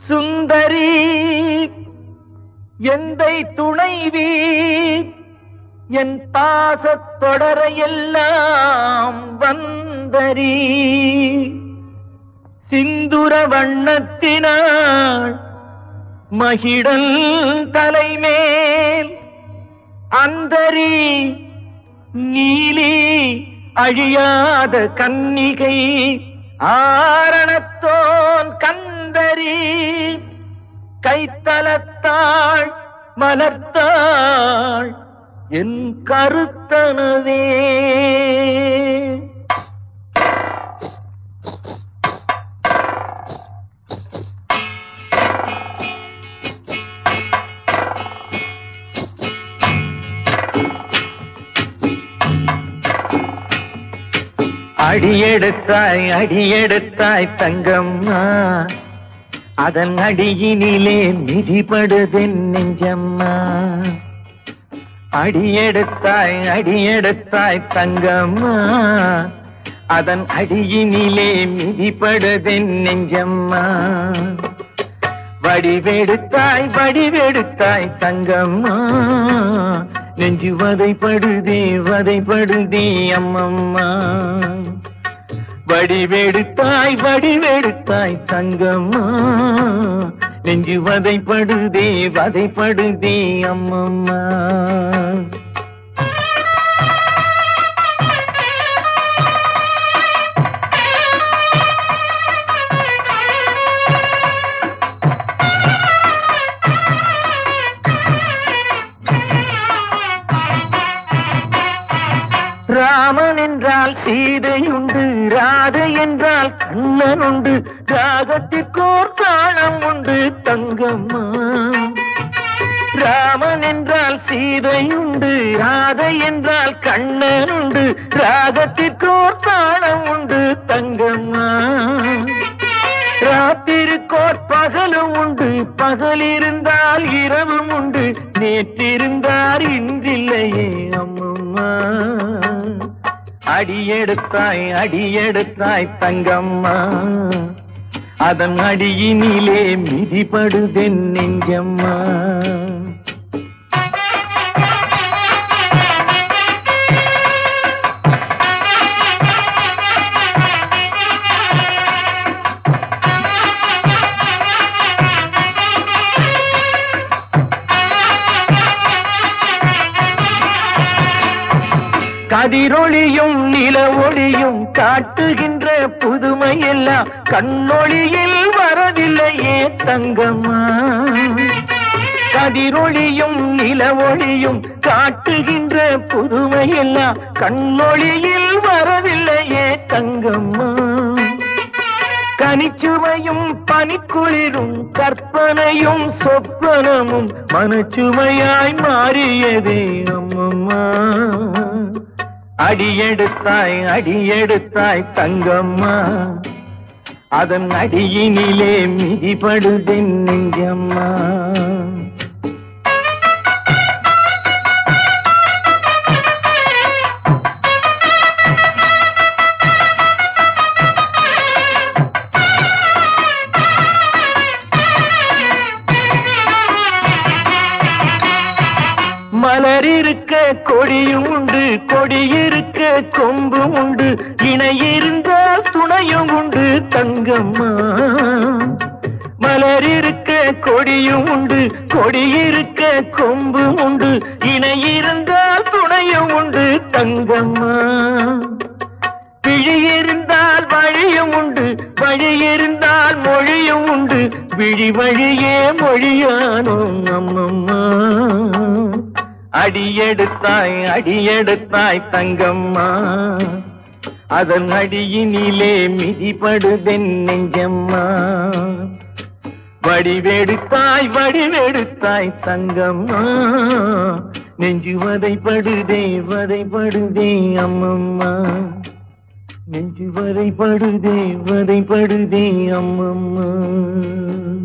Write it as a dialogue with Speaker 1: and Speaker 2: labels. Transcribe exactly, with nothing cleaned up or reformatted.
Speaker 1: சுந்தரி எந்தை துணைவி என் பாசத் தொடரையெல்லாம் வந்தரி சிந்துர வண்ணத்தினாள் மகிழல் தலைமேல் அந்தரி நீலி அழியாத கன்னிகை ஆரணத்தோன் கந்தரி கைத்தலத்தாள் மலர்த்தாள் என் கருத்தனவே. அடியெடுத்தாய் அடியெடுத்தாய் தங்கம்மா, அதன் அடியினிலே மிதிபடுதென் நெஞ்சம்மா. அடியெடுத்தாய் அடியெடுத்தாய் தங்கம்மா, அதன் அடியினிலே மிதிபடுதென் நெஞ்சம்மா. வடிவெடுத்தாய் வடிவெடுத்தாய் தங்கம்மா, நெஞ்சு வதைப்படுதே வதைப்படுதே அம்மம்மா. வடிவெடுத்தாய் வடிவெடுத்தாய் தங்கம்மா, நெஞ்சு வதைப்படுதே வதைப்படுதே அம்மம்மா. ராமன் என்றால் சீதையுண்டு, ராதை என்றால் கண்ணன் உண்டு, ராகத்திற்கோர் தாளம் உண்டு தங்கம்மா. ராமன் என்றால் சீதையுண்டு, ராதை என்றால் கண்ணன் உண்டு, ராகத்திற்கோர் தாளம் உண்டு தங்கம்மா. ராத்திருக்கோர் பகலும் உண்டு, பகல் இருந்தால் இரவும் உண்டு, நேற்றிருந்தார் இன்றில்லையே அம்மம்மா. அடியெடுத்தாய் அடியெடுத்தாய் தங்கம்மா, அதன் அடியினிலே மிதிபடுதென் நெஞ்சம்மா. கதிரொளியும் நில ஒளியும் காட்டுகின்ற புதுமை எல்லாம் கண்ணொளியில் வரவில்லையே தங்கம்மா. கதிரொளியும் நில ஒளியும் காட்டுகின்ற புதுமை எல்லாம் கண்ணொளியில் வரவில்லையே தங்கம்மா. கனிச்சுவையும் பனிக்குளிரும் கற்பனையும் சொப்பனமும் மனச்சுமையாய் மாறியதே அம்மம்மா. அடியெடுத்தாய் அடியெடுத்தாய் தங்கம்மா, அதன் அடியினிலே மிதிபடுதென் நெஞ்சம்மா. மலர் இருக்க கொடியும் உண்டு, கொடியிருக்க கொம்பும் உண்டு, இணையிருந்தால் துணையும் உண்டு தங்கம்மா. மலர் இருக்க கொடியும் உண்டு, கொடியிருக்க கொம்பும் உண்டு, இணையிருந்தால் துணையும் உண்டு தங்கம்மா. விழியிருந்தால் வழியும் உண்டு, வழியிருந்தால் மொழியும் உண்டு, விழி வழியே மொழியானோம் அம்மம்மா. அடியெடுத்தாய் அடியெடுத்தாய் தங்கம்மா, அதன் அடியினிலே மிதிபடுதென் நெஞ்சம்மா. வடிவெடுத்தாய் வடிவெடுத்தாய் தங்கம்மா, நெஞ்சு வதைப்படுதே வதைப்படுதே அம்மம்மா. நெஞ்சு வதைப்படுதே வதைப்படுதே அம்மம்மா.